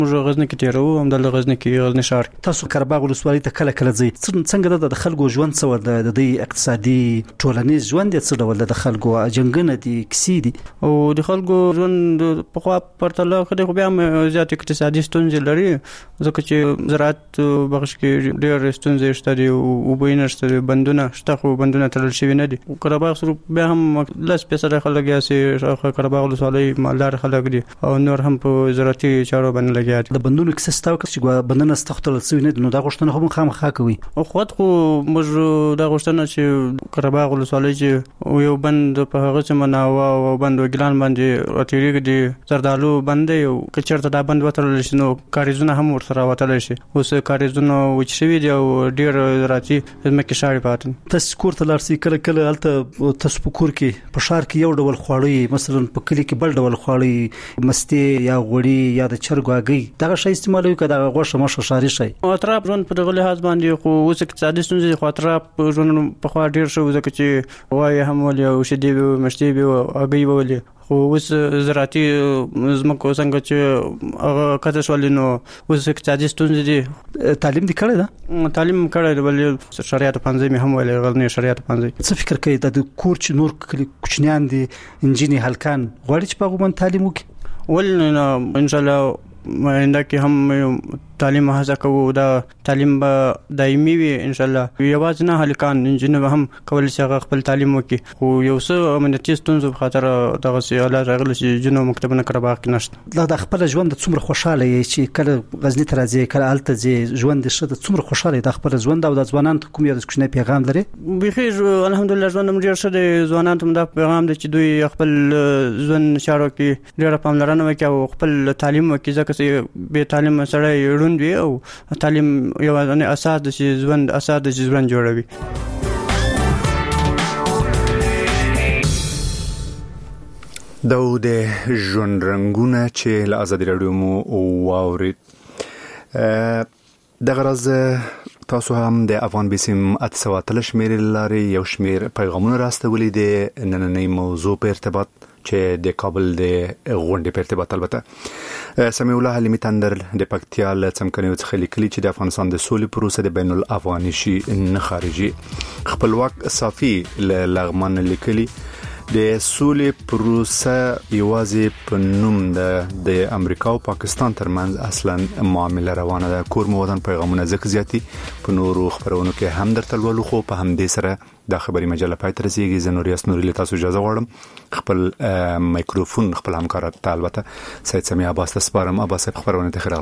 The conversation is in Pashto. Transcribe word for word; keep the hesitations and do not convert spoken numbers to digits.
موږ غزنی کې تیرو هم د غزنی کې غزنی ښار. تاسو قرهباغ ولسوالۍ ته کله کله ځئ، څنګه د خلکو ژوند څه ول، د دې اقتصادي ټولنیز ژوند څه ډول د خلکو جنګونه دي کیسې دي او د خلکو ژوند په خوا پرتله خو بیا هم زیات اقتصادي ستونزې لري ځکه چې زراعت بخش کې ډېر ستونزې شته دي او بوینه شته، بندونه شته خو بندونه تړل شوي نه دي. قرهباغ سره بیا هم لس فیصده خلک یې قرهباغ ولسوالۍ مالدار خلک دي او نور هم په زراعتي چارو باندې لګیا دي. د بندونو کیسه ستاسو چې بندونه ستختل شوي نه دي، نو دا غوښتنه هم خامخا کوي او خود خو موږ دا غوښتنه چې قرهباغ ولسوالۍ چې یو بند په هغه څه مناوه او بند وګلان باندې اتیریږي دي زردالو بند یو کچرته دا بند وترل شي نو کاریزونه هم ورسره وتل شي. اوس کاریزونه وچ شوي دي او ډیر زراعتي ځمکې شاړې پاتې. تاسو کور ته لاړ شئ، کله کله هلته تاسو په کور کې په ښار کې یو ډول خواړه، مثلا په کلی کې بل ډول خواړه، مستې یا غوړي یا د چرګ هګۍ، دغه شی استعمالوي که دغه غوښه مشه ښاري شي؟ اطراف ژوند په دغه لحاظ باندې خو اوس اقتصادي ستونزې خو اطراف ژوند په خوا ډیر شو ځکه چې وایي هم ولې او شیدې به مشتې به هګۍ به ولې خو اوس زراعتي ځمکو څنګه چې هغه کته شولې نو اوس اقتصادي ستونزې دي. تعلیم دې کړی ده؟ تعلیم کړی دی، ولې شریعت پنځه مې هم ویلې غزنی شریعت پنځه. څه فکر کوي د کور چې نور کوچنیان دي انجینې هلکان غواړي چې په هغه باندې تعلیم وکړي؟ ولې ان شاء الله آینده کې هم تعلیم هڅه کوو، دا تعلیم به دایمي وي ان شاء الله. یوازې نه هلکان انجینر هم کولای شي هغه خپل تعلیم وکړي خو یو څه امنیتي ستونزو په خاطر دغه سیاله راغلي چې جنو مکتبونه قرهباغ کې نشته. دا د خپل ژوند څومره خوشاله یې چې کله غزنی ته راځي کله هلته ځي، ژوند دې ښه ده، څومره خوشاله د خپل ژوند او د ځوانانو ته کوم یو کوچنی پیغام لري؟ بخي الحمدلله ژوند هم ډیر ښه دی، ځوانانو ته دا پیغام دی چې دوی خپل ژوند چارو کې ډیره پاملرنه وکړي او خپل تعلیم وکړي ځکه چې بې تعلیم سره روند وي او تعلیم یو اساس د ژوند اساس د ژوند جوړوي. دا د ژوند رنګونه چې له ازادي راډیو مو واورید. دغه راز تاسو هم د افغان بیسیم اتسواتل شمیر لاري یو شمیر پیغامونه راستولې دي نننۍ موضوع په ارتباط چې د کابل د غونډې په ارتباط. البته سمیع الله حلیمی تندر د پکتیا له څمکنیو څخه لیکلي چې د افغانستان د سولې پروسه د بین الافغاني شي نه خارجي. خپلواک صافي له لغمان لیکلي د سولې پروسه یوازې په نوم د د امریکا او پاکستان ترمنځ اصلا معامله روانه ده. کور مو ودان پیغامونه زکه زیاتی په نورو خبرونو کې هم درته ولولو خو په هم دې سره د خبري مجله پای تر رسیدي. زه نوریاس نوري له تاسو اجازه غواړم خپل مایکروفون خپل همکار ته البته سید سمیع عباس ته سپارم. عباس خبرونه ته